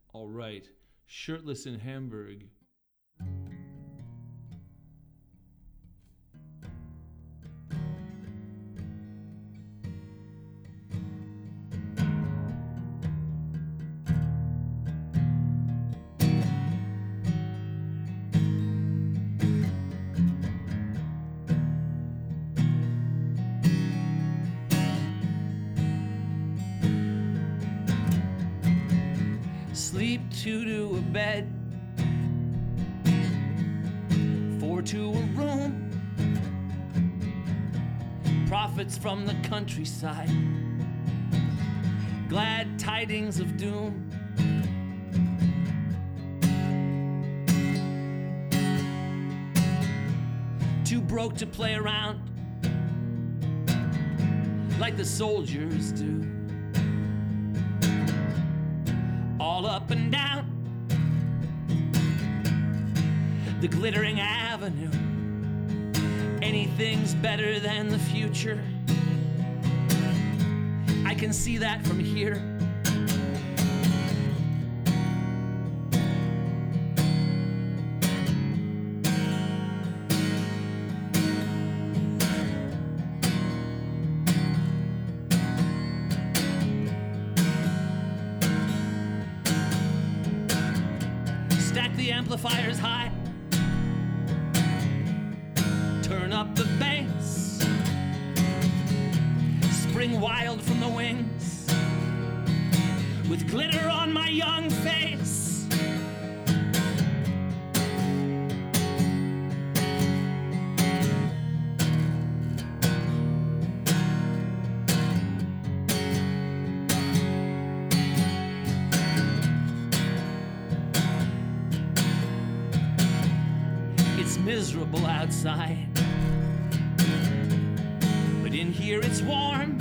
All right, Shirtless in Hamburg. Sleep 2 to a bed, 4 to a room. Profits from the countryside, glad tidings of doom. Too broke to play around like the soldiers do. All up and down the glittering avenue. Anything's better than the future. I can see that from here. Stack the amplifiers high, turn up the bass, spring wild from the wings, with glitter on my young face. It's miserable outside, but in here it's warm.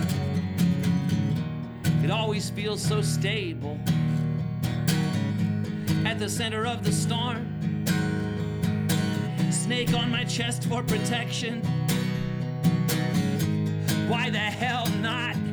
It always feels so stable at the center of the storm. Snake on my chest for protection. Why the hell not?